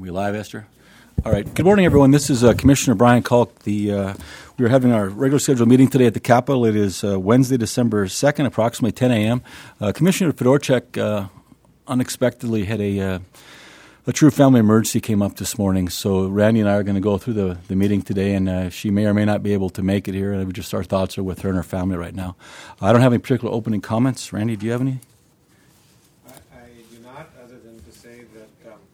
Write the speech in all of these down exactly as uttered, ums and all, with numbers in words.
We live, Esther? All right. Good morning, everyone. This is uh, Commissioner Brian Kalk. The uh, we are having our regular scheduled meeting today at the Capitol. It is uh, Wednesday, December second, approximately ten a.m. Uh, Commissioner Fedorchak uh, unexpectedly had a uh, a true family emergency came up this morning. So Randy and I are going to go through the, the meeting today, and uh, she may or may not be able to make it here. And just our thoughts are with her and her family right now. I don't have any particular opening comments. Randy, do you have any? I, I do not, other than to say that um,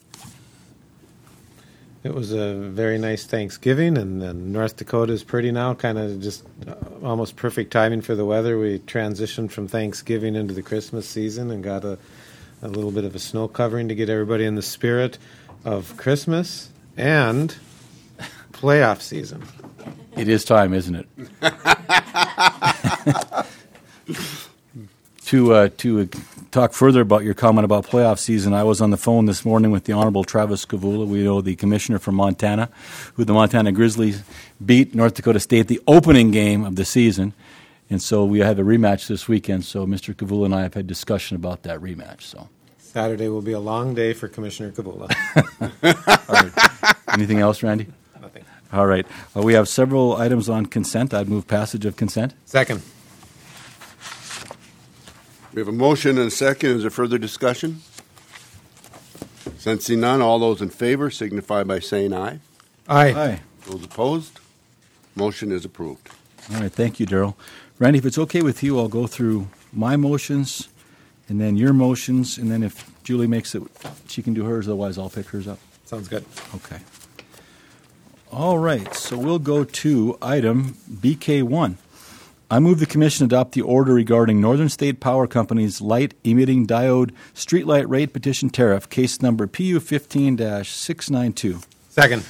it was a very nice Thanksgiving, and, and North Dakota is pretty now, kind of just uh, almost perfect timing for the weather. We transitioned from Thanksgiving into the Christmas season and got a a little bit of a snow covering to get everybody in the spirit of Christmas and playoff season. It is time, isn't it? to uh, to talk further about your comment about playoff season, I was on the phone this morning with the Honorable Travis Kavula. We know the commissioner from Montana, who the Montana Grizzlies beat North Dakota State the opening game of the season. And so we have a rematch this weekend. So Mister Kavula and I have had discussion about that rematch. So Saturday will be a long day for Commissioner Kavula. All right. Anything else, Randy? Nothing. All right. Uh, we have several items on consent. I'd move passage of consent. Second. We have a motion and a second. Is there further discussion? Sensing none, all those in favor signify by saying aye. Aye. Aye. Those opposed, motion is approved. All right. Thank you, Darrell. Randy, if it's okay with you, I'll go through my motions and then your motions, and then if Julie makes it, she can do hers. Otherwise, I'll pick hers up. Sounds good. Okay. All right. So we'll go to item B K one. I move the Commission adopt the order regarding Northern State Power Company's light emitting diode streetlight rate petition tariff, case number P U fifteen dash six nine two. Second.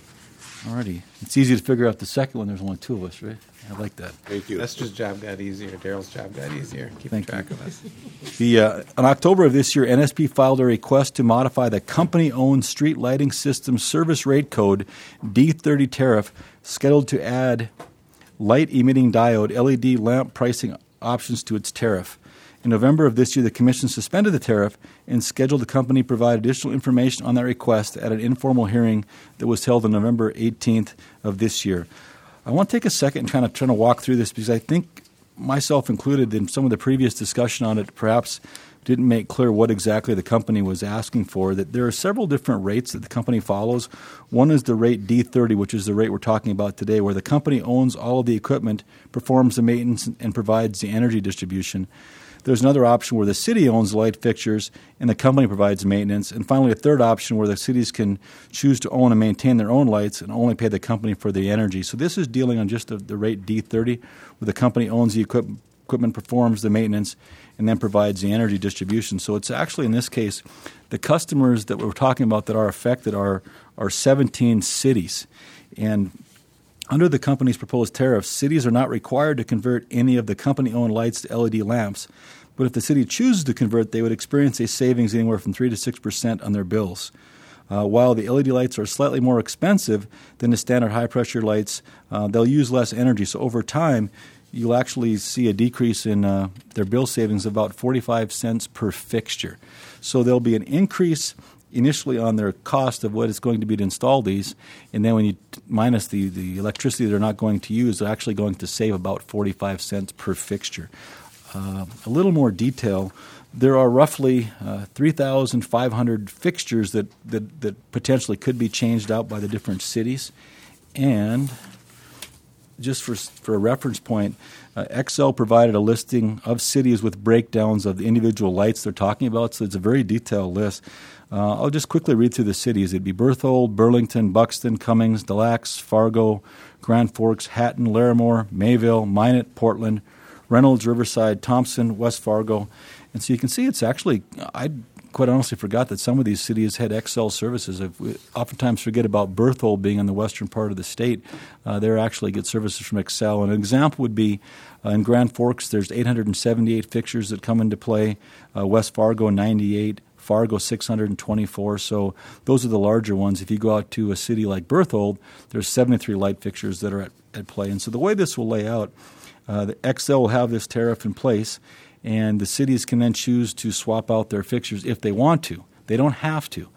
All righty. It's easy to figure out the second one. There's only two of us, right? I like that. Thank you. Esther's job got easier. Daryl's job got easier. Keeping Thank track you. of us. The, uh, in October of this year, N S P filed a request to modify the company-owned street lighting system service rate code D thirty tariff, scheduled to add light-emitting diode L E D lamp pricing options to its tariff. In November of this year, the Commission suspended the tariff and scheduled the company provide additional information on that request at an informal hearing that was held on November eighteenth of this year. I want to take a second and kind of try to walk through this because I think, myself included, in some of the previous discussion on it, perhaps didn't make clear what exactly the company was asking for. That there are several different rates that the company follows. One is the rate D thirty, which is the rate we're talking about today, where the company owns all of the equipment, performs the maintenance, and provides the energy distribution. There's another option where the city owns the light fixtures and the company provides maintenance. And finally, a third option where the cities can choose to own and maintain their own lights and only pay the company for the energy. So this is dealing on just the, the rate D thirty, where the company owns the equip, equipment, performs the maintenance, and then provides the energy distribution. So it's actually, in this case, the customers that we're talking about that are affected are, are seventeen cities. And under the company's proposed tariffs, cities are not required to convert any of the company-owned lights to L E D lamps, but if the city chooses to convert, they would experience a savings anywhere from three to six percent on their bills. Uh, while the L E D lights are slightly more expensive than the standard high-pressure lights, uh, they'll use less energy. So over time, you'll actually see a decrease in uh, their bill savings of about forty-five cents per fixture. So there'll be an increase initially on their cost of what it's going to be to install these, and then when you t- minus the, the electricity they're not going to use, they're actually going to save about forty-five cents per fixture. Uh, a little more detail, there are roughly uh, three thousand five hundred fixtures that, that, that potentially could be changed out by the different cities, and just for for a reference point, uh, Xcel provided a listing of cities with breakdowns of the individual lights they're talking about, so it's a very detailed list. Uh, I'll just quickly read through the cities. It'd be Berthold, Burlington, Buxton, Cummings, Des Lacs, Fargo, Grand Forks, Hatton, Larimore, Mayville, Minot, Portland, Reynolds, Riverside, Thompson, West Fargo. And so you can see it's actually, I quite honestly forgot that some of these cities had Xcel services. We oftentimes forget about Berthold being in the western part of the state. Uh, they actually get services from Xcel. And an example would be uh, in Grand Forks, there's eight hundred seventy-eight fixtures that come into play, uh, West Fargo ninety-eight, Fargo six hundred twenty-four. So those are the larger ones. If you go out to a city like Berthold, there's seventy-three light fixtures that are at, at play. And so the way this will lay out, uh, the Xcel will have this tariff in place, and the cities can then choose to swap out their fixtures if they want to. They don't have to.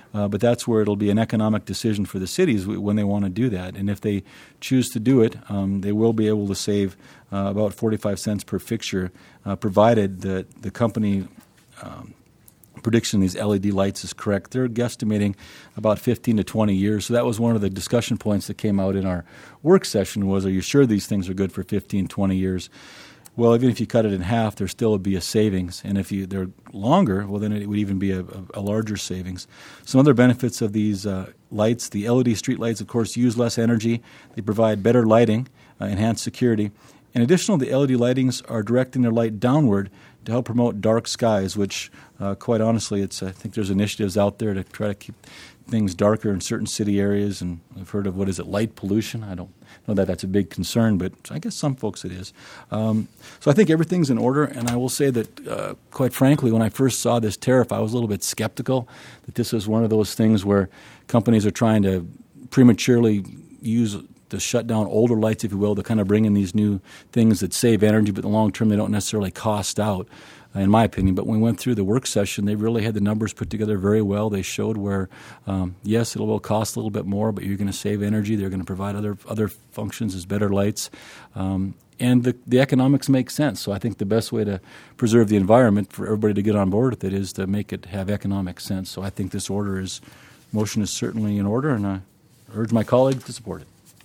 Uh, but that's where it'll be an economic decision for the cities when they want to do that. And if they choose to do it, um, they will be able to save uh, about forty-five cents per fixture, uh, provided that the company um, prediction of these L E D lights is correct. They're guesstimating about fifteen to twenty years. So that was one of the discussion points that came out in our work session was, are you sure these things are good for fifteen, twenty years? Well, even if you cut it in half, there still would be a savings. And if you, they're longer, well, then it would even be a, a, a larger savings. Some other benefits of these uh, lights, the L E D street lights, of course, use less energy. They provide better lighting, uh, enhanced security. In addition, the L E D lightings are directing their light downward to help promote dark skies, which, uh, quite honestly, it's I think there's initiatives out there to try to keep things darker in certain city areas. And I've heard of, what is it, light pollution? I don't know that that's a big concern, but I guess some folks it is. Um, so I think everything's in order, and I will say that, uh, quite frankly, when I first saw this tariff, I was a little bit skeptical that this was one of those things where companies are trying to prematurely use to shut down older lights, if you will, to kind of bring in these new things that save energy, but in the long term they don't necessarily cost out, uh, in my opinion. But when we went through the work session, they really had the numbers put together very well. They showed where, um, yes, it will cost a little bit more, but you're going to save energy. They're going to provide other other functions as better lights. Um, and the, the economics make sense. So I think the best way to preserve the environment for everybody to get on board with it is to make it have economic sense. So I think this order is, motion is certainly in order, and I urge my colleagues to support it.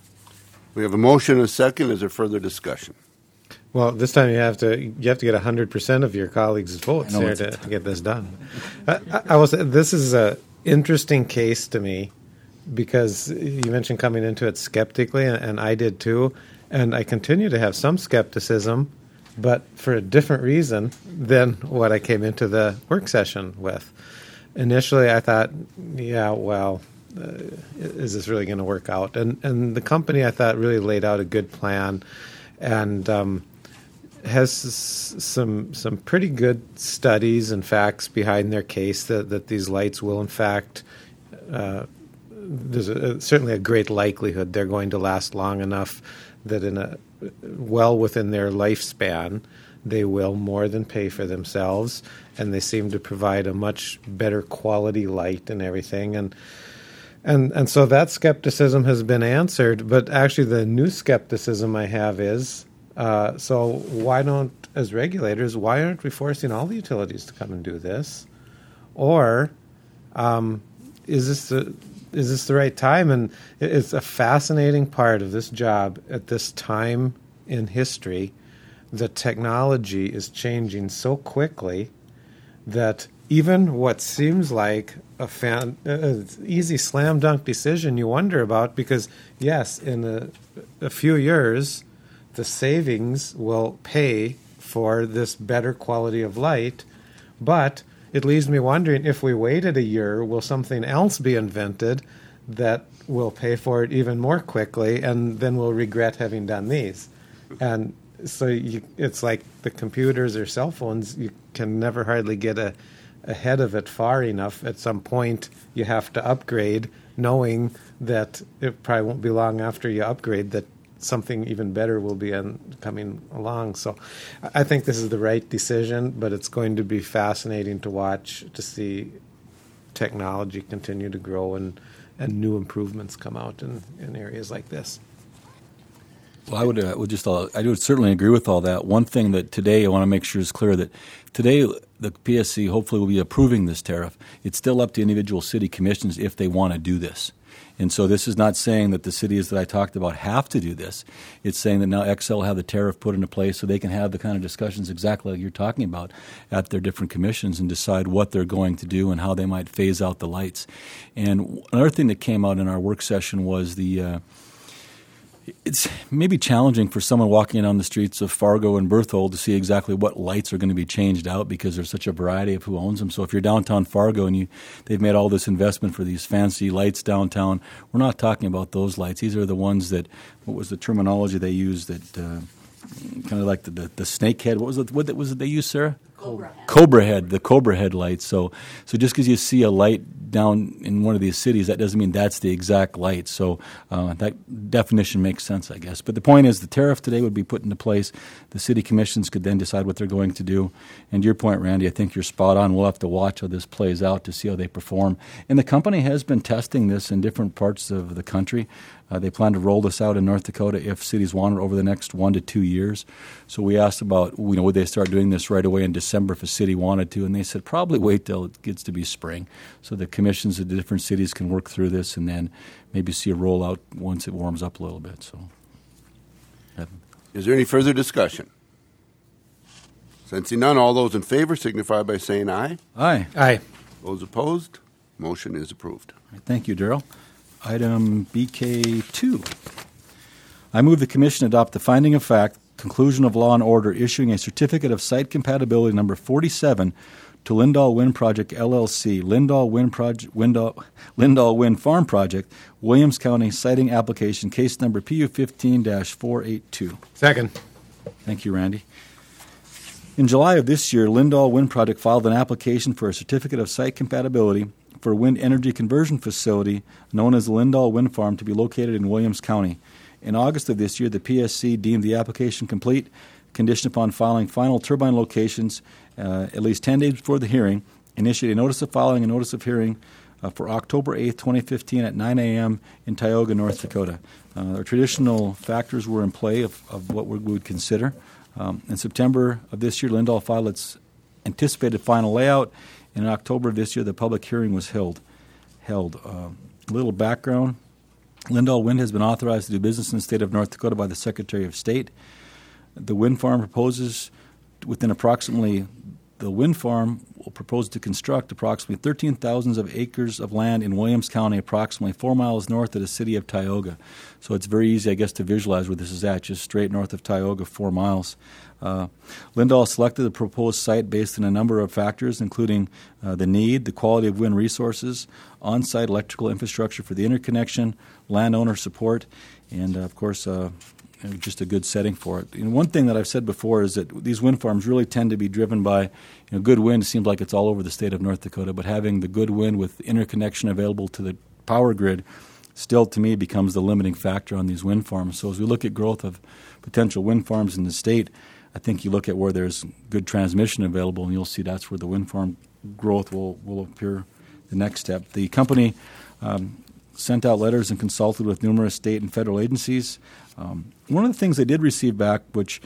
We have a motion and a second. Is there further discussion? Well, this time you have to you have to get one hundred percent of your colleagues' votes know here it's- to, to get this done. I, I, I will say this is an interesting case to me because you mentioned coming into it skeptically, and, and I did too. And I continue to have some skepticism, but for a different reason than what I came into the work session with. Initially, I thought, yeah, well, Uh, is this really going to work out? And and the company, I thought, really laid out a good plan, and um, has s- some some pretty good studies and facts behind their case that, that these lights will, in fact, uh, there's a, certainly a great likelihood they're going to last long enough that in a well within their lifespan, they will more than pay for themselves, and they seem to provide a much better quality light and everything. And And and so that skepticism has been answered, but actually the new skepticism I have is, uh, so why don't, as regulators, why aren't we forcing all the utilities to come and do this? Or um, is this the is this the right time? And it's a fascinating part of this job at this time in history. The technology is changing so quickly that even what seems like a fan, uh, easy slam dunk decision you wonder about, because yes, in a, a few years, the savings will pay for this better quality of light, but it leaves me wondering, if we waited a year, will something else be invented that will pay for it even more quickly, and then we'll regret having done these? And so you, it's like the computers or cell phones, you can never hardly get a ahead of it far enough. At some point you have to upgrade, knowing that it probably won't be long after you upgrade that something even better will be on, coming along. So I think this is the right decision, but it's going to be fascinating to watch, to see technology continue to grow and, and new improvements come out in, in areas like this. Well, I would, uh, would just uh, I would certainly agree with all that. One thing that today I want to make sure is clear, that today the P S C hopefully will be approving this tariff. It's still up to individual city commissions if they want to do this. And so this is not saying that the cities that I talked about have to do this. It's saying that now Xcel will have the tariff put into place so they can have the kind of discussions exactly like you're talking about at their different commissions and decide what they're going to do and how they might phase out the lights. And another thing that came out in our work session was the uh, it's maybe challenging for someone walking on the streets of Fargo and Berthold to see exactly what lights are going to be changed out, because there's such a variety of who owns them. So if you're downtown Fargo and you they've made all this investment for these fancy lights downtown, we're not talking about those lights. These are the ones that, what was the terminology they used, that uh, kind of like the, the, the snakehead. What was it? What was it they used, Sarah? Cobra Head. Cobra Head, the Cobra Head light. So, so just because you see a light down in one of these cities, that doesn't mean that's the exact light. So uh, that definition makes sense, I guess. But the point is, the tariff today would be put into place. The city commissions could then decide what they're going to do. And to your point, Randy, I think you're spot on. We'll have to watch how this plays out to see how they perform. And the company has been testing this in different parts of the country. Uh, they plan to roll this out in North Dakota if cities want it over the next one to two years. So we asked about, you know, would they start doing this right away in December if a city wanted to, and they said probably wait till it gets to be spring. So the commissions of the different cities can work through this and then maybe see a rollout once it warms up a little bit. So, yeah. Is there any further discussion? Sensing none, all those in favor signify by saying aye. Aye. Aye. Those opposed, motion is approved. Thank you, Darrell. Item B K two. I move the Commission adopt the finding of fact, conclusion of law and order, issuing a certificate of site compatibility number forty-seven to Lindahl Wind Project L L C, Lindahl Wind Project, Lindahl, Lindahl Wind Farm Project, Williams County siting application, case number P U fifteen dash four eight two. Second. Thank you, Randy. In July of this year, Lindahl Wind Project filed an application for a certificate of site compatibility for a wind energy conversion facility known as the Lindahl Wind Farm to be located in Williams County. In August of this year, the P S C deemed the application complete, conditioned upon filing final turbine locations uh, at least ten days before the hearing, initiated a notice of filing and notice of hearing uh, for October eighth, twenty fifteen at nine a.m. in Tioga, North Dakota. Uh, our traditional factors were in play of, of what we would consider. Um, in September of this year, Lindahl filed its anticipated final layout. In October of this year, the public hearing was held. Held. Uh, a little background. Lindahl Wind has been authorized to do business in the state of North Dakota by the Secretary of State. The wind farm proposes within approximately, the wind farm will propose to construct approximately thirteen thousand of acres of land in Williams County, approximately four miles north of the city of Tioga. So it's very easy, I guess, to visualize where this is at, just straight north of Tioga, four miles. Uh, Lindahl selected the proposed site based on a number of factors, including uh, the need, the quality of wind resources, on-site electrical infrastructure for the interconnection, landowner support, and, uh, of course, uh, just a good setting for it. And one thing that I've said before is that these wind farms really tend to be driven by, you know, good wind. It seems like it's all over the state of North Dakota, but having the good wind with interconnection available to the power grid still, to me, becomes the limiting factor on these wind farms. So as we look at growth of potential wind farms in the state, I think you look at where there's good transmission available, and you'll see that's where the wind farm growth will, will appear the next step. The company um, sent out letters and consulted with numerous state and federal agencies. Um, one of the things they did receive back, which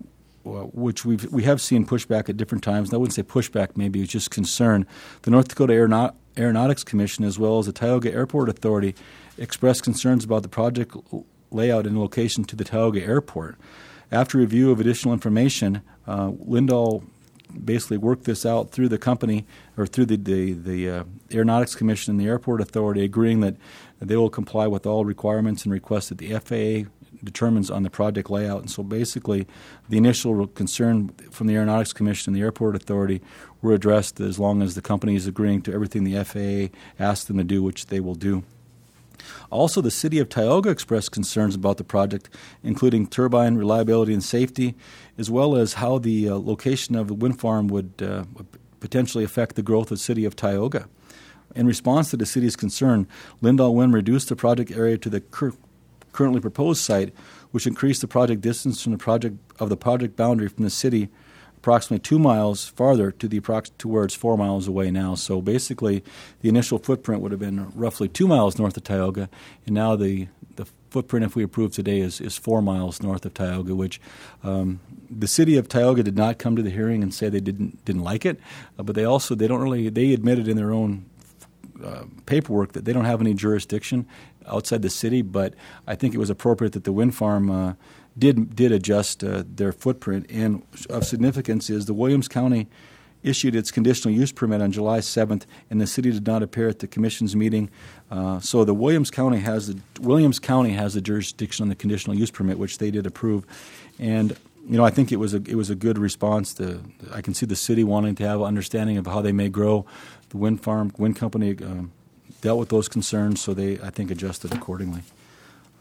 uh, which we've, we have seen pushback at different times, and I wouldn't say pushback, maybe it's just concern, the North Dakota Aeronaut- Aeronautics Commission as well as the Tioga Airport Authority expressed concerns about the project layout and location to the Tioga Airport. After review of additional information, uh, Lindahl basically worked this out through the company or through the, the, the uh, Aeronautics Commission and the Airport Authority, agreeing that they will comply with all requirements and requests that the F A A determines on the project layout. And so basically the initial concern from the Aeronautics Commission and the Airport Authority were addressed as long as the company is agreeing to everything the F A A asked them to do, which they will do. Also, the city of Tioga expressed concerns about the project, including turbine reliability and safety, as well as how the uh, location of the wind farm would uh, potentially affect the growth of the city of Tioga. In response to the city's concern, Lindahl Wind reduced the project area to the cur- currently proposed site, which increased the project distance from the project of the project boundary from the city approximately two miles farther to the approx- to where it's four miles away now. So basically, the initial footprint would have been roughly two miles north of Tioga, and now the, the footprint, if we approve today, is, is four miles north of Tioga, which um, the city of Tioga did not come to the hearing and say they didn't didn't like it, uh, but they also they don't really they admitted in their own uh, paperwork that they don't have any jurisdiction outside the city. But I think it was appropriate that the wind farm Uh, did did adjust uh, their footprint. And of significance is the Williams County issued its conditional use permit on July seventh, and the city did not appear at the commission's meeting. Uh, so the Williams County has the Williams County has the jurisdiction on the conditional use permit, which they did approve. And you know, I think it was a it was a good response. To I can see the city wanting to have an understanding of how they may grow. The wind farm wind company um, dealt with those concerns, so they I think adjusted accordingly.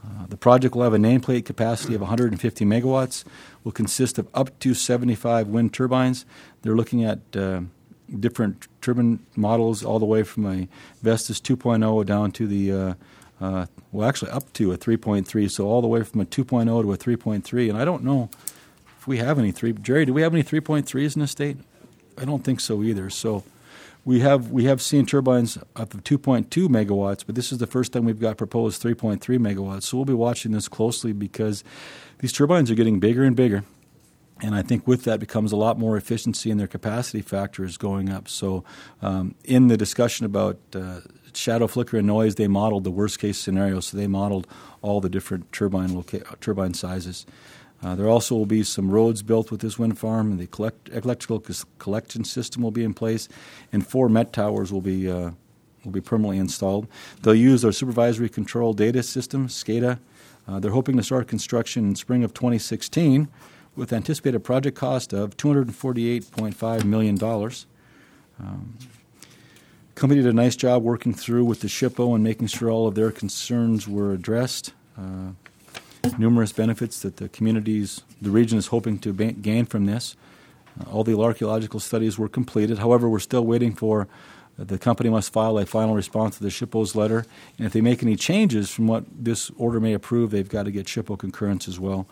Uh, the project will have a nameplate capacity of one hundred fifty megawatts, will consist of up to seventy-five wind turbines. They're looking at uh, different turbine models all the way from a Vestas two point oh down to the, uh, uh, well, actually up to a three point three, so all the way from a two point oh to a three point three. And I don't know if we have any three. Jerry, do we have any three point threes in the state? I don't think so either. So we have we have seen turbines up to two point two megawatts, but this is the first time we've got proposed three point three megawatts. So we'll be watching this closely because these turbines are getting bigger and bigger. And I think with that becomes a lot more efficiency, and their capacity factor is going up. So um, in the discussion about uh, shadow, flicker, and noise, they modeled the worst-case scenario. So they modeled all the different turbine loca- turbine sizes. Uh, there also will be some roads built with this wind farm, and the collect- electrical c- collection system will be in place, and four Met towers will be uh, will be permanently installed. They'll use their supervisory control data system, SCADA. Uh, they're hoping to start construction in spring of twenty sixteen, with anticipated project cost of two hundred forty-eight point five million dollars. Um, company did a nice job working through with the SHPO and making sure all of their concerns were addressed. Uh, numerous benefits that the communities, the region is hoping to ba- gain from this. Uh, all the archaeological studies were completed. However, we're still waiting for uh, the company must file a final response to the SHPO's letter. And if they make any changes from what this order may approve, they've got to get SHPO concurrence as well.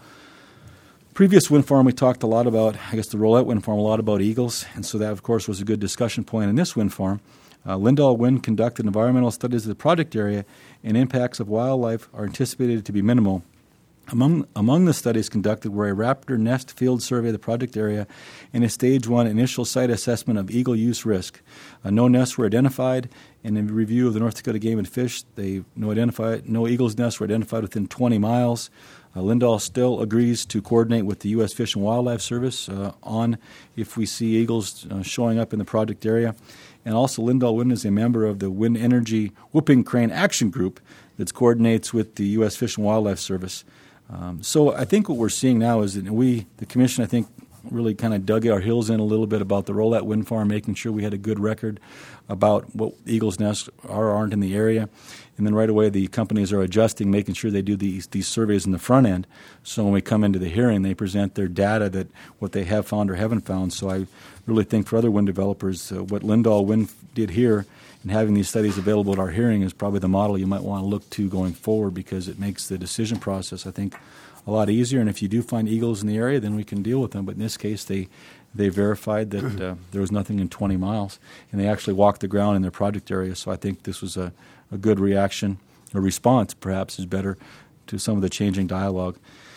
Previous wind farm, we talked a lot about, I guess the Rolette wind farm, a lot about eagles, and so that, of course, was a good discussion point in this wind farm. Uh, Lindahl Wind conducted environmental studies of the project area, and impacts of wildlife are anticipated to be minimal. Among among the studies conducted were a raptor nest field survey of the project area and a stage one initial site assessment of eagle use risk. Uh, no nests were identified, and in review of the North Dakota Game and Fish, they no identified no eagles' nests were identified within twenty miles. Uh, Lindahl still agrees to coordinate with the U S Fish and Wildlife Service uh, on if we see eagles uh, showing up in the project area. And also Lindahl Wind is a member of the Wind Energy Whooping Crane Action Group that coordinates with the U S Fish and Wildlife Service. Um, so I think what we're seeing now is that we, the Commission, I think, really kind of dug our heels in a little bit about the Rolette Wind Farm, making sure we had a good record about what eagles' nests are or aren't in the area. And then right away the companies are adjusting, making sure they do these these surveys in the front end. So when we come into the hearing, they present their data that what they have found or haven't found. So I really think for other wind developers, uh, what Lindahl Wind did here and having these studies available at our hearing is probably the model you might want to look to going forward, because it makes the decision process, I think, a lot easier. And if you do find eagles in the area, then we can deal with them. But in this case, they they verified that uh, there was nothing in twenty miles, and they actually walked the ground in their project area. So I think this was a, a good reaction, or response perhaps is better, to some of the changing dialogue.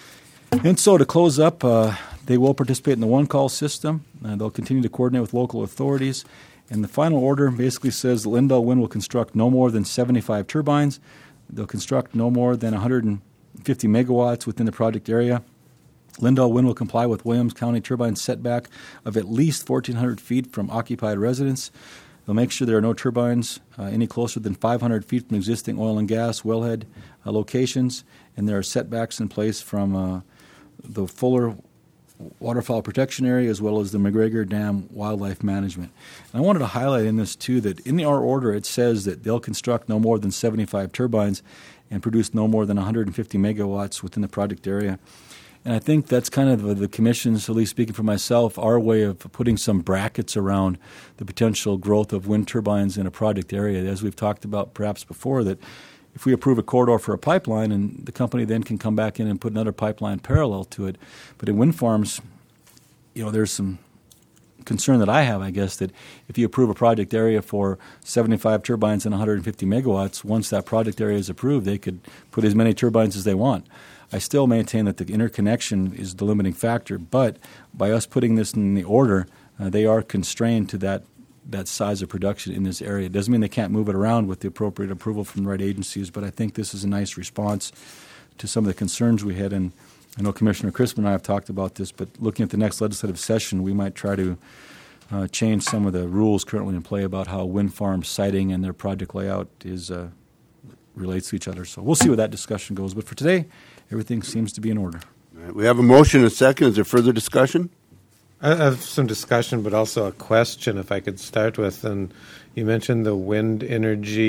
And so to close up, uh, they will participate in the one-call system. Uh, they'll continue to coordinate with local authorities. And the final order basically says that Lindahl Wind will construct no more than seventy-five turbines. They'll construct no more than one hundred fifty megawatts within the project area. Lindahl Wind will comply with Williams County turbine setback of at least fourteen hundred feet from occupied residence. They'll make sure there are no turbines uh, any closer than five hundred feet from existing oil and gas wellhead uh, locations, and there are setbacks in place from uh, the Fuller Waterfowl Protection Area as well as the McGregor Dam Wildlife Management. And I wanted to highlight in this, too, that in the our order it says that they'll construct no more than seventy-five turbines and produce no more than one hundred fifty megawatts within the project area. And I think that's kind of the Commission's, at least speaking for myself, our way of putting some brackets around the potential growth of wind turbines in a project area. As we've talked about perhaps before, that if we approve a corridor for a pipeline, and the company then can come back in and put another pipeline parallel to it. But in wind farms, you know, there's some concern that I have, I guess, that if you approve a project area for seventy-five turbines and one hundred fifty megawatts, once that project area is approved, they could put as many turbines as they want. I still maintain that the interconnection is the limiting factor, but by us putting this in the order, uh, they are constrained to that that size of production in this area. It doesn't mean they can't move it around with the appropriate approval from the right agencies, but I think this is a nice response to some of the concerns we had. And I know Commissioner Crispin and I have talked about this, but looking at the next legislative session, we might try to uh, change some of the rules currently in play about how wind farm siting and their project layout is uh, relates to each other. So we'll see where that discussion goes. But for today, everything seems to be in order. All right, we have a motion and a second. Is there further discussion? I have some discussion, but also a question, if I could start with. And you mentioned the Wind Energy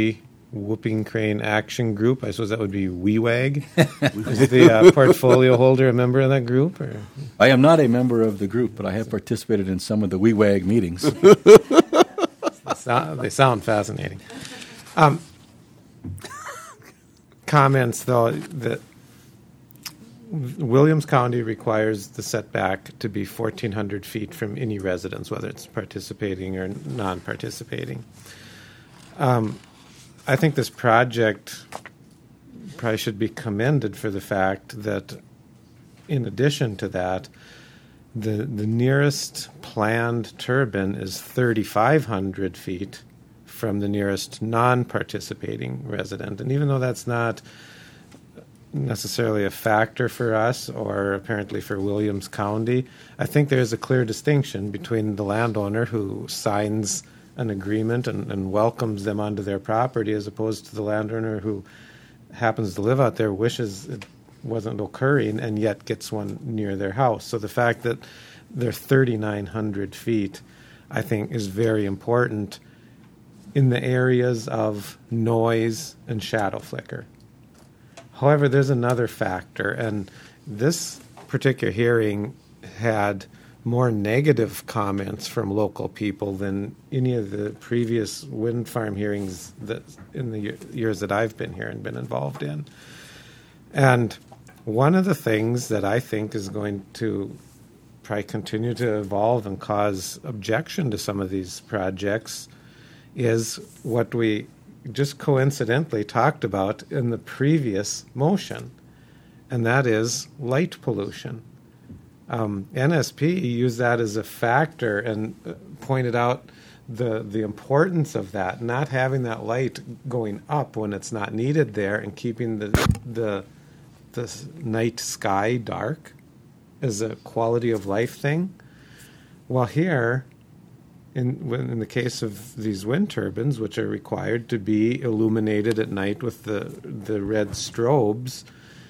Whooping Crane Action Group. I suppose that would be W E W A G. Is the uh, portfolio holder a member of that group? Or? I am not a member of the group, but I have participated in some of the W E W A G meetings. they, sound, they sound fascinating. Um, comments, though, that Williams County requires the setback to be fourteen hundred feet from any residence, whether it's participating or non-participating. Um, I think this project probably should be commended for the fact that, in addition to that, the the nearest planned turbine is thirty-five hundred feet from the nearest non-participating resident. And even though that's not necessarily a factor for us or apparently for Williams County, I think there's a clear distinction between the landowner who signs an agreement and, and welcomes them onto their property as opposed to the landowner who happens to live out there, wishes it wasn't occurring, and yet gets one near their house. So the fact that they're thirty-nine hundred feet, I think, is very important in the areas of noise and shadow flicker. However, there's another factor, and this particular hearing had more negative comments from local people than any of the previous wind farm hearings that in the years that I've been here and been involved in. And one of the things that I think is going to probably continue to evolve and cause objection to some of these projects is what we just coincidentally talked about in the previous motion, and that is light pollution. Um, N S P used that as a factor and pointed out the the importance of that, not having that light going up when it's not needed there, and keeping the the the night sky dark as a quality of life thing. Well, here, in in the case of these wind turbines, which are required to be illuminated at night with the the red strobes,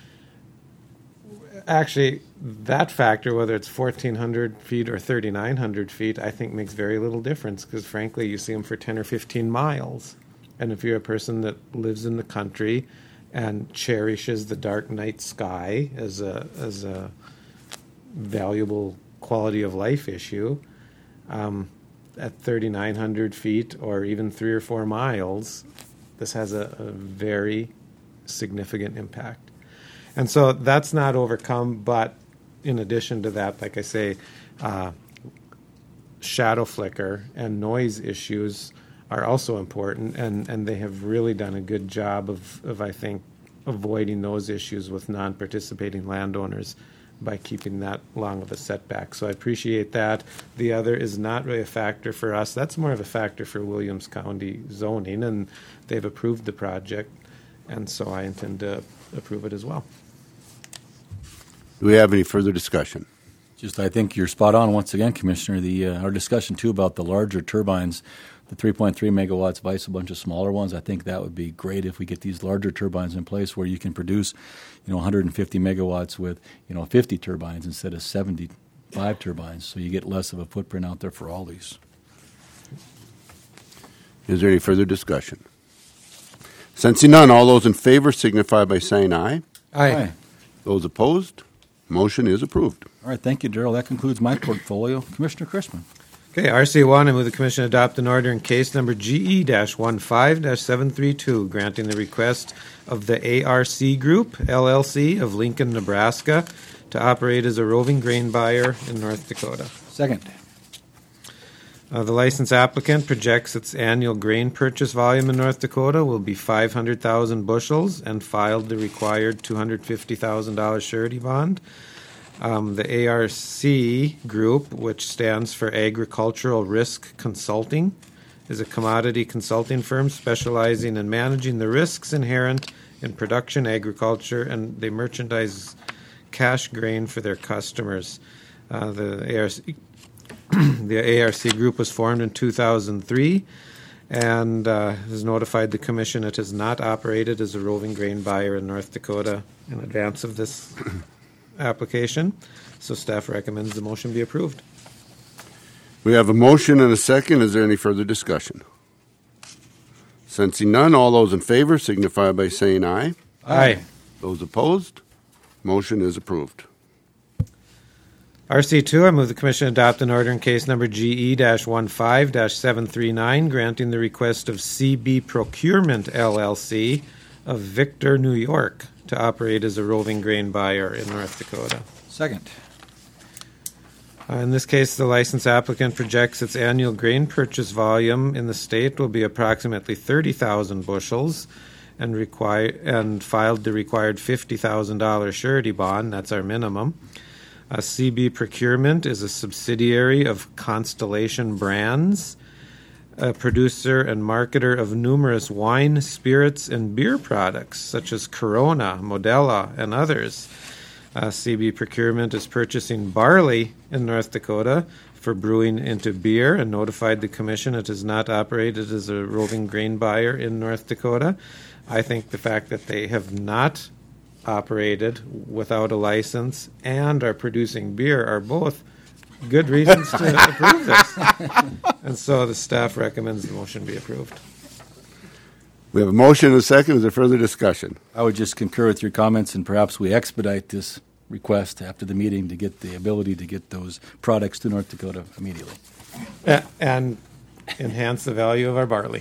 actually, that factor, whether it's fourteen hundred feet or thirty-nine hundred feet, I think makes very little difference because, frankly, you see them for ten or fifteen miles. And if you're a person that lives in the country and cherishes the dark night sky as a as a valuable quality of life issue, um, at thirty-nine hundred feet or even three or four miles, this has a, a very significant impact. And so that's not overcome, but in addition to that, like I say, uh, shadow flicker and noise issues are also important, and, and they have really done a good job of, of, I think, avoiding those issues with non-participating landowners by keeping that long of a setback. So I appreciate that. The other is not really a factor for us. That's more of a factor for Williams County zoning, and they've approved the project, and so I intend to approve it as well. Do we have any further discussion? Just, I think you're spot on once again, Commissioner. The uh, our discussion too about the larger turbines, the three point three megawatts vice a bunch of smaller ones. I think that would be great if we get these larger turbines in place where you can produce, you know, one hundred fifty megawatts with, you know, fifty turbines instead of seventy-five turbines. So you get less of a footprint out there for all these. Is there any further discussion? Sensing none, all those in favor signify by saying aye. Aye. Aye. Those opposed, motion is approved. All right, thank you, Darrell. That concludes my portfolio. Commissioner Chrisman. Okay, R C one, I move the Commission adopt an order in case number G E fifteen seven three two, granting the request of the A R C Group, L L C, of Lincoln, Nebraska, to operate as a roving grain buyer in North Dakota. Second. Uh, the license applicant projects its annual grain purchase volume in North Dakota will be five hundred thousand bushels and filed the required two hundred fifty thousand dollars surety bond. Um, the A R C Group, which stands for Agricultural Risk Consulting, is a commodity consulting firm specializing in managing the risks inherent in production agriculture, and they merchandise cash grain for their customers. Uh, the A R C The A R C Group was formed in two thousand three and uh, has notified the Commission it has not operated as a roving grain buyer in North Dakota in advance of this application. So staff recommends the motion be approved. We have a motion and a second. Is there any further discussion? Sensing none, all those in favor signify by saying aye. Aye. Those opposed, motion is approved. R C two, I move the Commission adopt an order in case number G E fifteen seven three nine, granting the request of C B Procurement L L C of Victor, New York, to operate as a roving grain buyer in North Dakota. Second. Uh, in this case, the license applicant projects its annual grain purchase volume in the state will be approximately thirty thousand bushels, and require and filed the required fifty thousand dollars surety bond. That's our minimum. Uh, C B Procurement is a subsidiary of Constellation Brands, a producer and marketer of numerous wine, spirits, and beer products such as Corona, Modelo, and others. Uh, C B Procurement is purchasing barley in North Dakota for brewing into beer and notified the Commission it is not operated as a roving grain buyer in North Dakota. I think the fact that they have not operated without a license and are producing beer are both good reasons to approve this. And so the staff recommends the motion be approved. We have a motion and a second. Is there further discussion? I would just concur with your comments, and perhaps we expedite this request after the meeting to get the ability to get those products to North Dakota immediately. Uh, and enhance the value of our barley.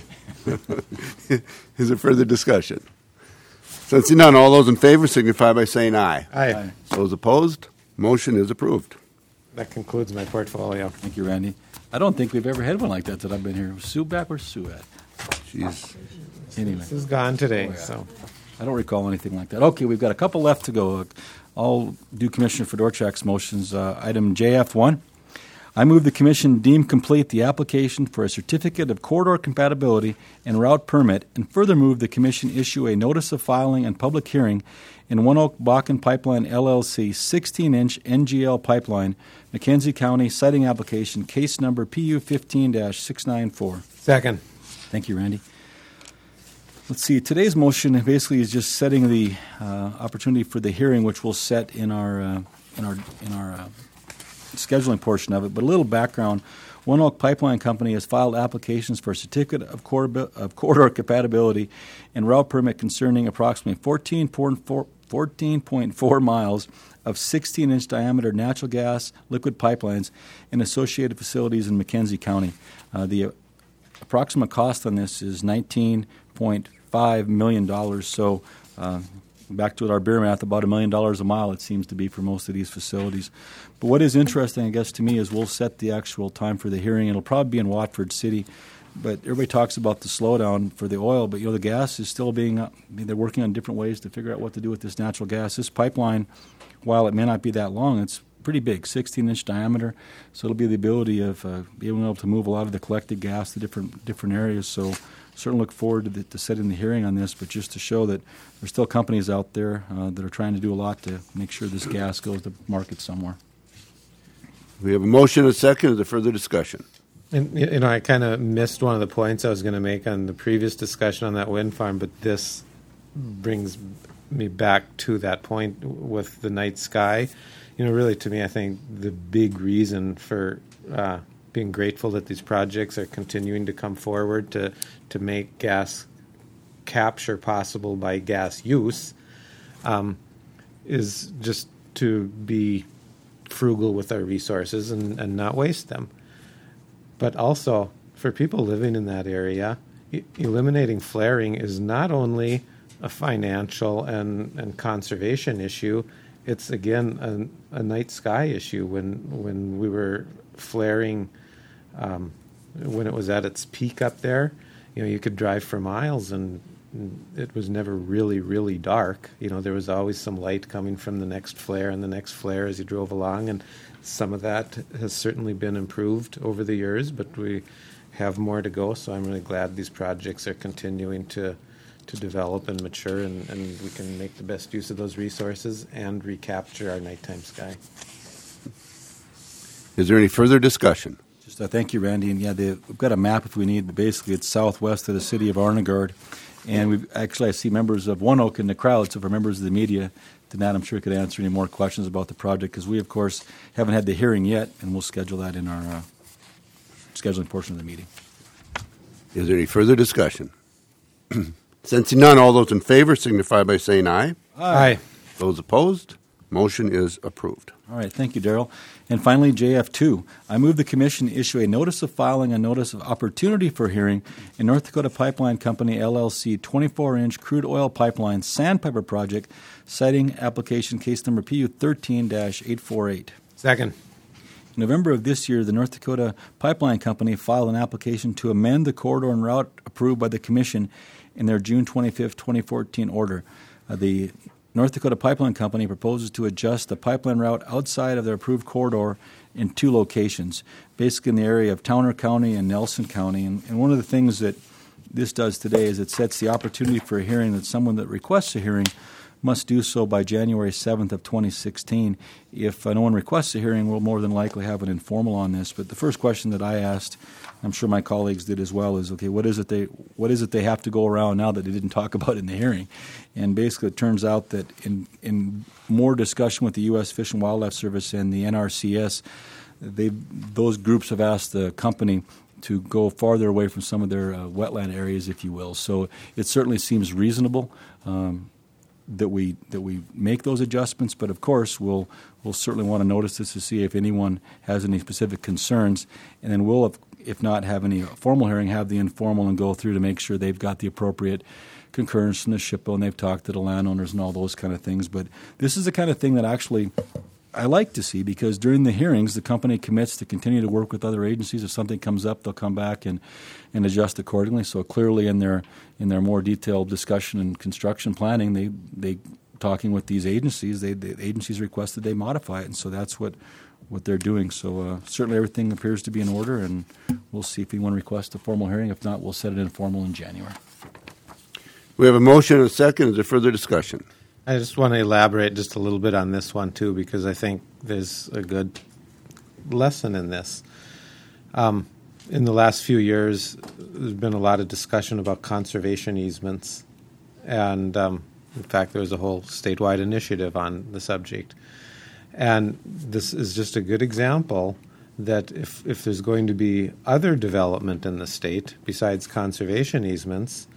Is there further discussion? Sensing none, all those in favor signify by saying aye. Aye. Aye. Those opposed, motion is approved. That concludes my portfolio. Thank you, Randy. I don't think we've ever had one like that that I've been here. Was Sue back? Where's Sue at? Jeez. Anyway, This is gone today, Oh, yeah. so. I don't recall anything like that. Okay, we've got a couple left to go. I'll do Commissioner Fedorchak's motions. Uh, item J F one. I move the Commission deem complete the application for a certificate of corridor compatibility and route permit, and further move the Commission issue a notice of filing and public hearing in One Oak Bakken Pipeline L L C sixteen-inch N G L pipeline, McKenzie County, siting application, case number P U fifteen dash six nine four. Second. Thank you, Randy. Let's see. Today's motion basically is just setting the uh, opportunity for the hearing, which we'll set in our uh, in our in our uh, scheduling portion of it. But a little background: One Oak Pipeline Company has filed applications for a certificate of, corridor, of corridor compatibility and route permit concerning approximately fourteen point four miles of sixteen-inch diameter natural gas liquid pipelines and associated facilities in McKenzie County. Uh, the approximate cost on this is nineteen point five million dollars. So uh, back to our beer math, about a million dollars a mile it seems to be for most of these facilities. But what is interesting, I guess, to me is we'll set the actual time for the hearing. It'll probably be in Watford City. But everybody talks about the slowdown for the oil, but, you know, the gas is still being uh, – they're working on different ways to figure out what to do with this natural gas. This pipeline, while it may not be that long, it's pretty big, sixteen-inch diameter. So it'll be the ability of uh, being able to move a lot of the collected gas to different different areas. So certainly look forward to, the, to setting the hearing on this, but just to show that there's still companies out there uh, that are trying to do a lot to make sure this gas goes to market somewhere. We have a motion and a second. Is there further discussion? And, you know, I kind of missed one of the points I was going to make on the previous discussion on that wind farm, but this brings me back to that point with the night sky. You know, really, to me, I think the big reason for uh, being grateful that these projects are continuing to come forward to, to make gas capture possible by gas use um, is just to be frugal with our resources and, and not waste them. But also, for people living in that area, e- eliminating flaring is not only a financial and, and conservation issue, it's, again, a, a night sky issue. When when we were flaring, um, when it was at its peak up there, you know, you could drive for miles and it was never really, really dark. You know, there was always some light coming from the next flare and the next flare as you drove along, and some of that has certainly been improved over the years, but we have more to go, so I'm really glad these projects are continuing to to develop and mature, and, and we can make the best use of those resources and recapture our nighttime sky. Is there any further discussion? Just uh, thank you, Randy. And yeah, they, we've got a map if we need, but basically it's southwest of the city of Arnegard. And we've actually, I see members of One Oak in the crowd, so for members of the media, Donat, I'm sure could answer any more questions about the project, because we, of course, haven't had the hearing yet, and we'll schedule that in our uh, scheduling portion of the meeting. Is there any further discussion? Sensing none, all those in favor signify by saying aye. Aye. Those opposed, motion is approved. All right, thank you, Darrell. And finally, J F two. I move the Commission issue a notice of filing a notice of opportunity for hearing in North Dakota Pipeline Company, L L C, twenty-four inch crude oil pipeline sandpiper project, citing application case number P U thirteen dash eight four eight. Second. In November of this year, the North Dakota Pipeline Company filed an application to amend the corridor and route approved by the Commission in their June twenty-fifth, twenty fourteen order. Uh, the North Dakota Pipeline Company proposes to adjust the pipeline route outside of their approved corridor in two locations, basically in the area of Towner County and Nelson County. And, and one of the things that this does today is it sets the opportunity for a hearing that someone that requests a hearing must do so by January seventh of twenty sixteen. If uh, no one requests a hearing, we'll more than likely have an informal on this. But the first question that I asked, I'm sure my colleagues did as well, is okay, what is it they what is it they have to go around now that they didn't talk about in the hearing? And basically, it turns out that in in more discussion with the U S Fish and Wildlife Service and the N R C S, they those groups have asked the company to go farther away from some of their uh, wetland areas, if you will. So it certainly seems reasonable. Um, that we that we make those adjustments, but of course we'll we'll certainly want to notice this to see if anyone has any specific concerns, and then we'll, if, if not have any formal hearing, have the informal and go through to make sure they've got the appropriate concurrence from the SHPO and they've talked to the landowners and all those kind of things. But this is the kind of thing that actually I like to see, because during the hearings the company commits to continue to work with other agencies. If something comes up, they'll come back and, and adjust accordingly. So clearly in their in their more detailed discussion and construction planning, they they talking with these agencies, they the agencies requested they modify it, and so that's what what they're doing. So uh, certainly everything appears to be in order, and we'll see if anyone requests a formal hearing. If not, we'll set it informal in January. We have a motion and a second. Is there further discussion? I just want to elaborate just a little bit on this one, too, because I think there's a good lesson in this. Um, in the last few years, there's been a lot of discussion about conservation easements. And, um, in fact, there was a whole statewide initiative on the subject. And this is just a good example that if, if there's going to be other development in the state besides conservation easements,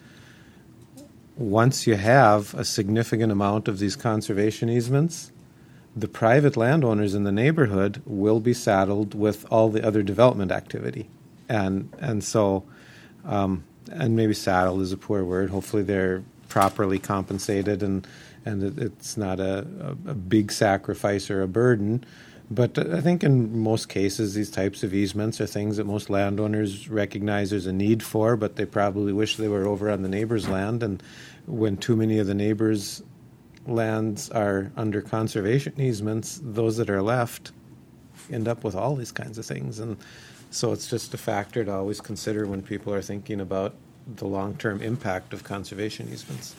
once you have a significant amount of these conservation easements, the private landowners in the neighborhood will be saddled with all the other development activity. And and so, um, and maybe saddled is a poor word. Hopefully they're properly compensated and, and it, it's not a, a, a big sacrifice or a burden. But I think in most cases, these types of easements are things that most landowners recognize there's a need for, but they probably wish they were over on the neighbor's land. And when too many of the neighbors' lands are under conservation easements, those that are left end up with all these kinds of things. And so it's just a factor to always consider when people are thinking about the long-term impact of conservation easements.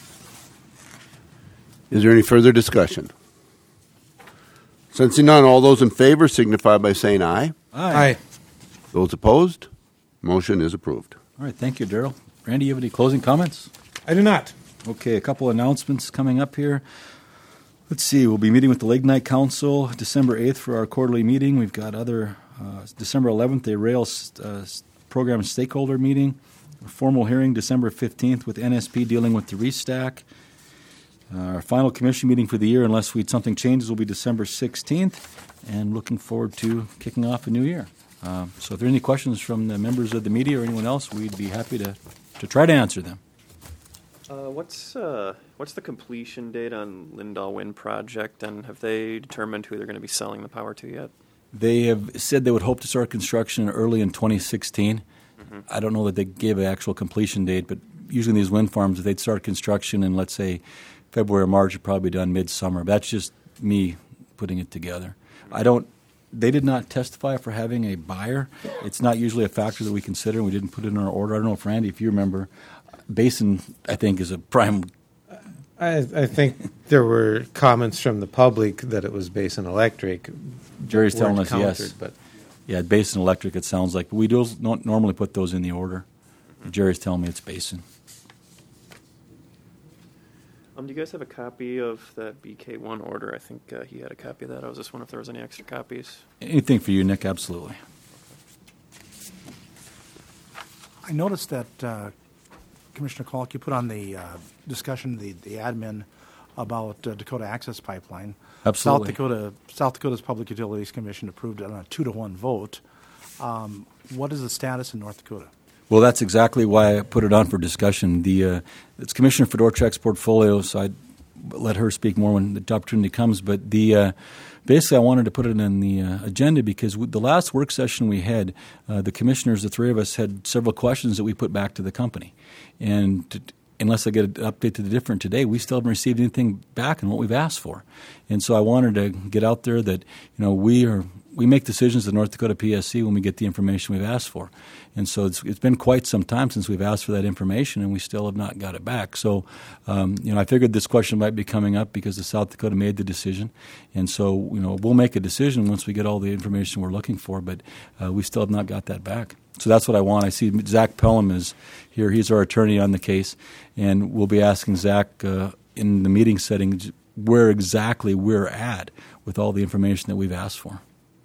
Is there any further discussion? Sensing none, all those in favor signify by saying aye. Aye. Aye. Those opposed, motion is approved. All right, thank you, Darrell. Randy, you have any closing comments? I do not. Okay, a couple announcements coming up here. Let's see, we'll be meeting with the Lignite Council December eighth for our quarterly meeting. We've got other, uh, December eleventh, a rail uh, program stakeholder meeting, a formal hearing December fifteenth with N S P dealing with the restack. Uh, our final commission meeting for the year, unless we something changes, will be December sixteenth, and looking forward to kicking off a new year. Um, so if there are any questions from the members of the media or anyone else, we'd be happy to, to try to answer them. Uh, what's uh, what's the completion date on Lindahl Wind Project, and have they determined who they're going to be selling the power to yet? They have said they would hope to start construction early in twenty sixteen. Mm-hmm. I don't know that they gave an actual completion date, but usually in these wind farms, if they'd start construction in, let's say, February or March, it'd probably be done midsummer. That's just me putting it together. I don't. They did not testify for having a buyer. It's not usually a factor that we consider, and we didn't put it in our order. I don't know if, Randy, if you remember, Basin, I think, is a prime. I, I think there were comments from the public that it was Basin Electric. Jerry's telling us countered, yes. But yeah, Basin Electric, it sounds like. But we do, don't normally put those in the order. Jerry's telling me it's Basin. Um, do you guys have a copy of that B K one order? I think uh, he had a copy of that. I was just wondering if there was any extra copies. Anything for you, Nick? Absolutely. I noticed that uh, Commissioner Kalk, you put on the uh, discussion, the, the admin about uh, Dakota Access Pipeline. Absolutely. South Dakota, South Dakota's Public Utilities Commission approved it on a two to one vote. Um, what is the status in North Dakota? Well, that's exactly why I put it on for discussion. The uh, it's Commissioner Fedorchak's portfolio, so I'd let her speak more when the opportunity comes. But the uh, basically, I wanted to put it in the uh, agenda because the last work session we had, uh, the commissioners, the three of us, had several questions that we put back to the company. And to, unless I get an update to the different today, we still haven't received anything back on what we've asked for. And so I wanted to get out there that, you know, we are we make decisions at North Dakota P S C when we get the information we've asked for. And so it's, it's been quite some time since we've asked for that information, and we still have not got it back. So, um, you know, I figured this question might be coming up because the South Dakota made the decision. And so, you know, we'll make a decision once we get all the information we're looking for, but uh, we still have not got that back. So that's what I want. I see Zach Pelham is here. He's our attorney on the case, and we'll be asking Zach uh, in the meeting setting where exactly we're at with all the information that we've asked for.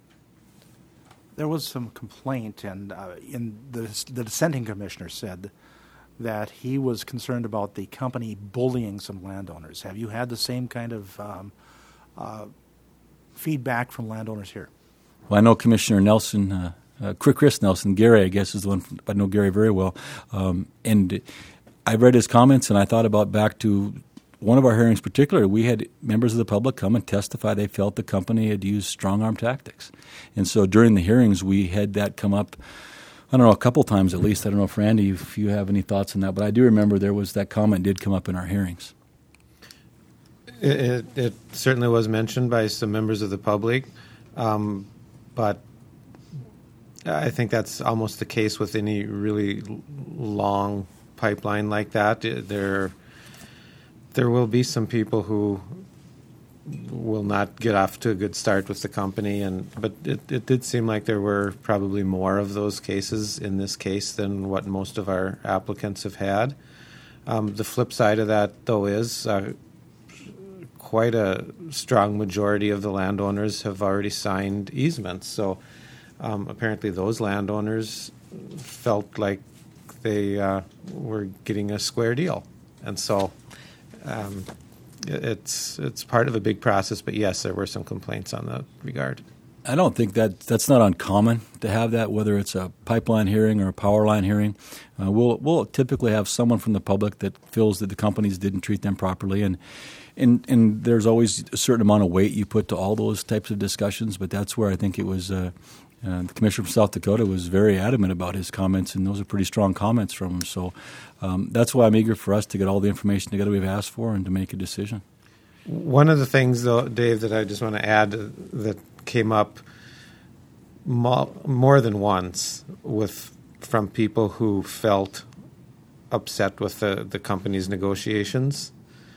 There was some complaint, and uh, in the, the dissenting commissioner said that he was concerned about the company bullying some landowners. Have you had the same kind of um, uh, feedback from landowners here? Well, I know Commissioner Nelson, uh, uh, Chris Nelson, Gary, I guess, is the one. I know Gary very well, um, and I read his comments, and I thought about back to one of our hearings, particularly, we had members of the public come and testify they felt the company had used strong-arm tactics. And so during the hearings, we had that come up, I don't know, a couple times at least. I don't know if, Randy, if you have any thoughts on that, but I do remember there was that comment did come up in our hearings. It, it, it certainly was mentioned by some members of the public, um, but I think that's almost the case with any really long pipeline like that. There There will be some people who will not get off to a good start with the company, and but it, it did seem like there were probably more of those cases in this case than what most of our applicants have had. Um, the flip side of that, though, is uh, quite a strong majority of the landowners have already signed easements. So um, apparently those landowners felt like they uh, were getting a square deal. And so Um, it's it's part of a big process, but yes, there were some complaints on that regard. I don't think that that's not uncommon to have that, whether it's a pipeline hearing or a power line hearing. Uh, we'll we'll typically have someone from the public that feels that the companies didn't treat them properly, and and and there's always a certain amount of weight you put to all those types of discussions. But that's where I think it was. Uh, Uh, the commissioner from South Dakota was very adamant about his comments, and those are pretty strong comments from him. So um, that's why I'm eager for us to get all the information together we've asked for and to make a decision. One of the things, though, Dave, that I just want to add that came up mo- more than once with from people who felt upset with the, the company's negotiations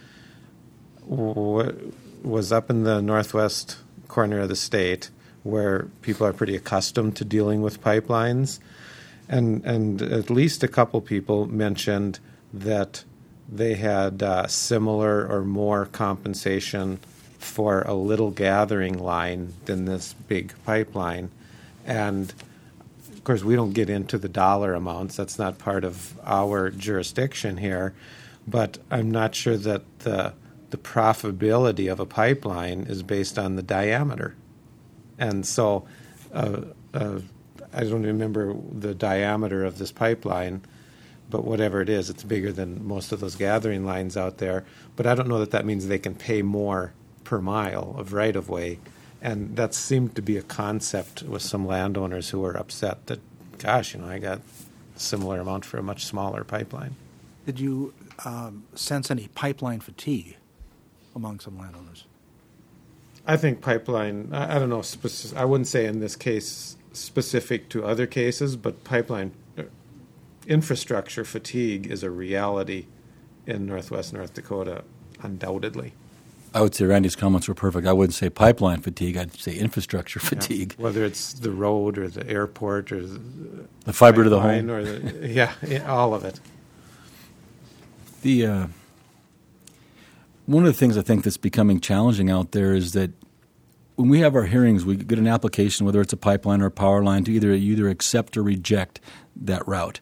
w- was up in the northwest corner of the state, where people are pretty accustomed to dealing with pipelines. And and at least a couple people mentioned that they had uh, similar or more compensation for a little gathering line than this big pipeline. And, of course, we don't get into the dollar amounts. That's not part of our jurisdiction here. But I'm not sure that the the profitability of a pipeline is based on the diameter. And so uh, uh, I don't remember the diameter of this pipeline, but whatever it is, it's bigger than most of those gathering lines out there. But I don't know that that means they can pay more per mile of right-of-way. And that seemed to be a concept with some landowners who were upset that, gosh, you know, I got a similar amount for a much smaller pipeline. Did you um, sense any pipeline fatigue among some landowners? I think pipeline, I, I don't know, speci- I wouldn't say in this case specific to other cases, but pipeline uh, infrastructure fatigue is a reality in northwest North Dakota, undoubtedly. I would say Randy's comments were perfect. I wouldn't say pipeline fatigue. I'd say infrastructure fatigue. Yeah, whether it's the road or the airport or the, the fiber to the home. Or the, yeah, yeah, all of it. The uh, one of the things I think that's becoming challenging out there is that when we have our hearings, we get an application, whether it's a pipeline or a power line, to either either accept or reject that route.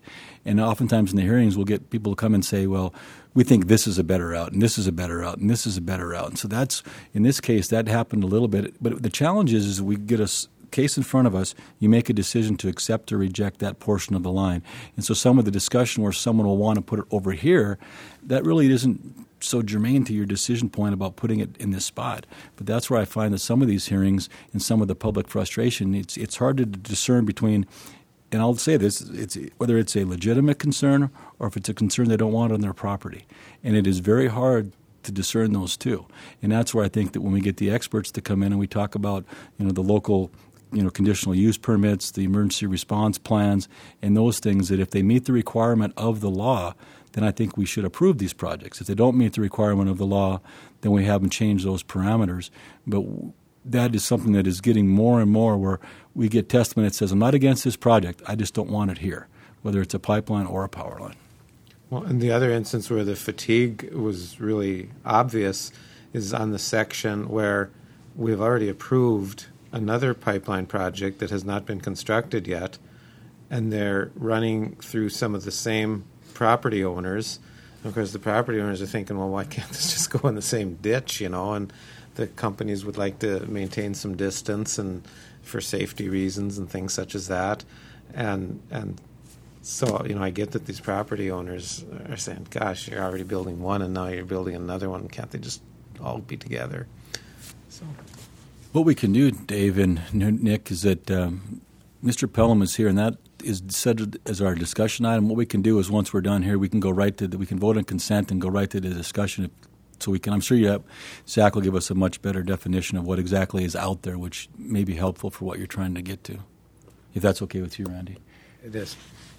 And oftentimes in the hearings, we'll get people to come and say, well, we think this is a better route, and this is a better route, and this is a better route. And so that's, in this case, that happened a little bit. But the challenge is, is we get a s- case in front of us, you make a decision to accept or reject that portion of the line. And so some of the discussion where someone will want to put it over here, that really isn't so germane to your decision point about putting it in this spot. But that's where I find that some of these hearings and some of the public frustration, it's it's hard to discern between, and I'll say this, it's whether it's a legitimate concern or if it's a concern they don't want on their property. And it is very hard to discern those two. And that's where I think that when we get the experts to come in and we talk about, you know, the local, you know, conditional use permits, the emergency response plans, and those things, that if they meet the requirement of the law, then I think we should approve these projects. If they don't meet the requirement of the law, then we haven't changed those parameters. But that is something that is getting more and more where we get testimony that says, I'm not against this project, I just don't want it here, whether it's a pipeline or a power line. Well, and the other instance where the fatigue was really obvious is on the section where we've already approved another pipeline project that has not been constructed yet, and they're running through some of the same property owners. Of course, the property owners are thinking, well, why can't this just go in the same ditch, you know? And the companies would like to maintain some distance and for safety reasons and things such as that. And and so, you know, I get that these property owners are saying, gosh, you're already building one and now you're building another one. Can't they just all be together? So what we can do, Dave and Nick, is that um, Mister Pelham is here, and that is set as our discussion item. What we can do is once we're done here, we can go right to the, we can vote on consent and go right to the discussion. So we can. I'm sure you have, Zach will give us a much better definition of what exactly is out there, which may be helpful for what you're trying to get to. If that's okay with you, Randy. it is.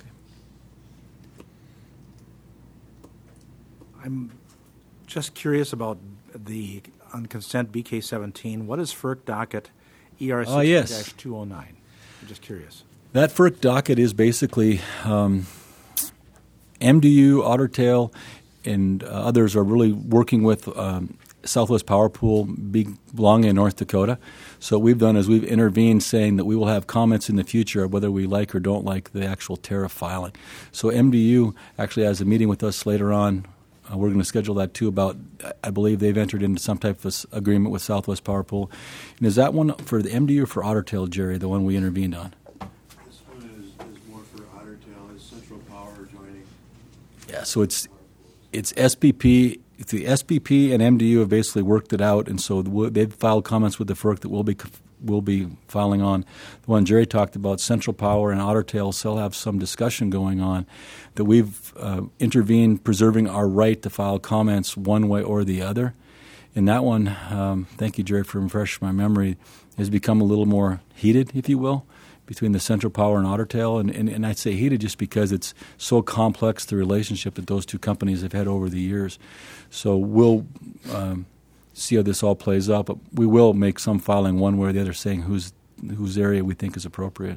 I'm just curious about the, on consent B K seventeen, what is F E R C docket E R Oh, yes. sixteen two oh nine? I'm just curious. That F E R C docket is basically um, M D U, Otter Tail, and uh, others are really working with um, Southwest Power Pool, big, belonging in North Dakota. So what we've done is we've intervened saying that we will have comments in the future of whether we like or don't like the actual tariff filing. So M D U actually has a meeting with us later on. Uh, we're going to schedule that too about, I believe they've entered into some type of s- agreement with Southwest Power Pool. And is that one for the M D U or for Otter Tail, Jerry, the one we intervened on? This one is, is more for Otter Tail, is Central Power joining. Yeah, so it's it's S P P. The S P P and M D U have basically worked it out, and so the, they've filed comments with the F E R C that we'll be will be filing on. The one Jerry talked about, Central Power and Otter Tail, still have some discussion going on that we've uh, intervened, preserving our right to file comments one way or the other. And that one, um, thank you, Jerry, for refreshing my memory, has become a little more heated, if you will, between the Central Power and Otter Tail. And, and, and I'd say heated just because it's so complex, the relationship that those two companies have had over the years. So we'll um, see how this all plays out, but we will make some filing one way or the other saying whose whose area we think is appropriate.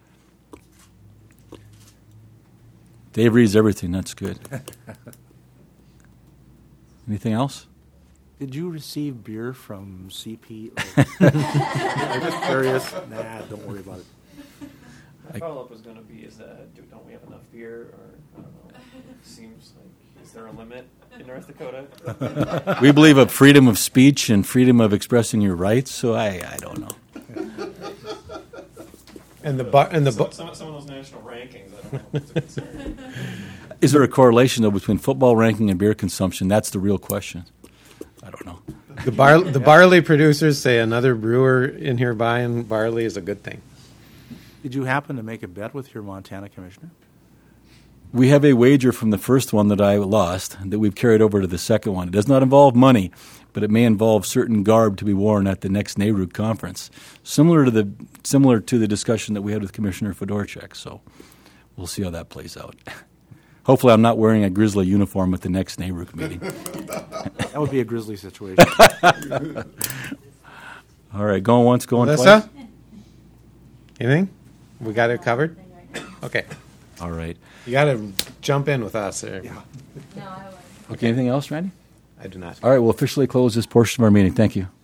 Dave reads everything. That's good. Anything else? Did you receive beer from C P? I'm just curious. Nah, don't worry about it. My follow-up was going to be, is that, do, don't we have enough beer, or, I don't know, seems like, is there a limit in North Dakota? We believe in freedom of speech and freedom of expressing your rights, so I, I don't know. And the bar and the some, bu- some, some of those national rankings, I don't know if it's a concern. Is there a correlation, though, between football ranking and beer consumption? That's the real question. I don't know. the bar the barley producers say another brewer in here buying barley is a good thing. Did you happen to make a bet with your Montana commissioner? We have a wager from the first one that I lost that we've carried over to the second one. It does not involve money, but it may involve certain garb to be worn at the next N A R U C conference, similar to the similar to the discussion that we had with Commissioner Fedorchak. So we'll see how that plays out. Hopefully I'm not wearing a Grizzly uniform at the next N A R U C meeting. That would be a grisly situation. All right, going once, going Melissa? twice. Anything? We got it covered? Okay. All right. You got to jump in with us there. Yeah. No, I wouldn't. Okay, anything else, Randy? I do not. All right, we'll officially close this portion of our meeting. Thank you.